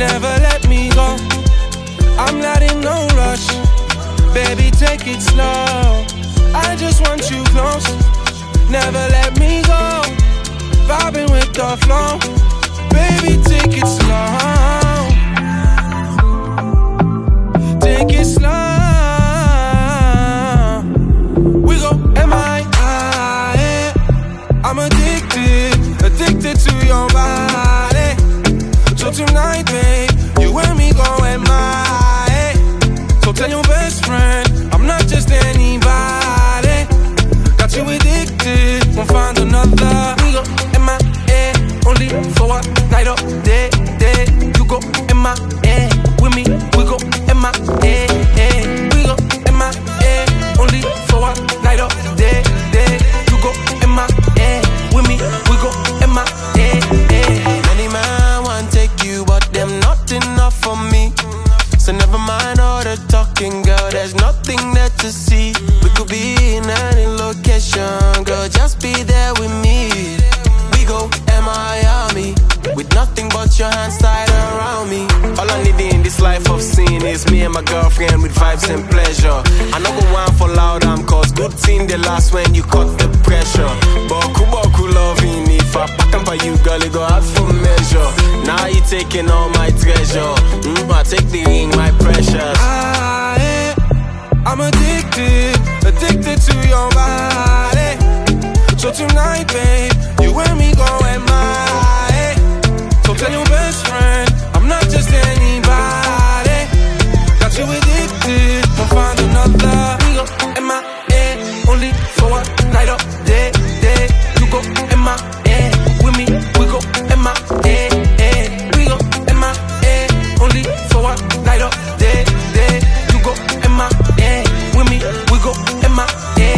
never let me go. I'm not in no rush, baby, take it slow. I just want you close, never let me go. Vibing with the flow, baby, take it slow. Take it slow. We go M.I.A. I'm addicted to your body. So tonight, babe, you and me go M.I.A. So tell your best friend, I'm not just anybody. Got you addicted, won't find another. We go M.I.A. only for a night up, day. You go M.I.A. with me, we go M.I.A. We go M.I.A. only for a night up, day. You go M.I.A. with me, we go M.I.A. Many man want take you, but them not enough for me. So never mind all the talking, girl, there's nothing there to see. We could be in any location, girl, just be there with me. We go Miami, with nothing but your hands tied around me. All I need in this life of sin is me and my girlfriend with vibes and pleasure. I know go one for loud, cause good thing the last when you cut the pressure. Boku loving, if I pack them for you, girl, it go out for measure. Now you taking all my treasure, I take the ring, my precious. I'm addicted to your body. So tonight, babe, you and me go M.I.A. So tell your best friend, I'm not just anybody. Got you addicted, won't find another. We go M.I.A. only for a night up, day. You go M.I.A. with me, we go M.I.A. We go M.I.A. only for a night up, day. You go M.I.A. with me, we go M.I.A.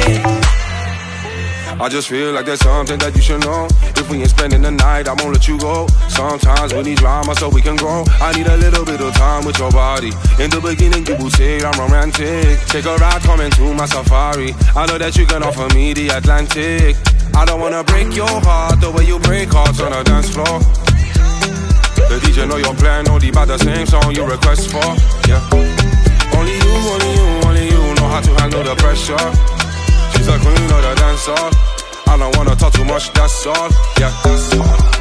I just feel like there's something that you should know. If we ain't spending the night, I won't let you go. Sometimes we need drama so we can grow. I need a little bit of time with your body. In the beginning you will say I'm romantic. Take a ride, come into my safari. I know that you can offer me the Atlantic. I don't wanna break your heart the way you break hearts on a dance floor. The DJ know your plan, only by the same song you request for. Yeah. Only you know how to handle the pressure. She's a queen of the dance hall. I don't wanna talk too much, that's all. Yeah, that's all.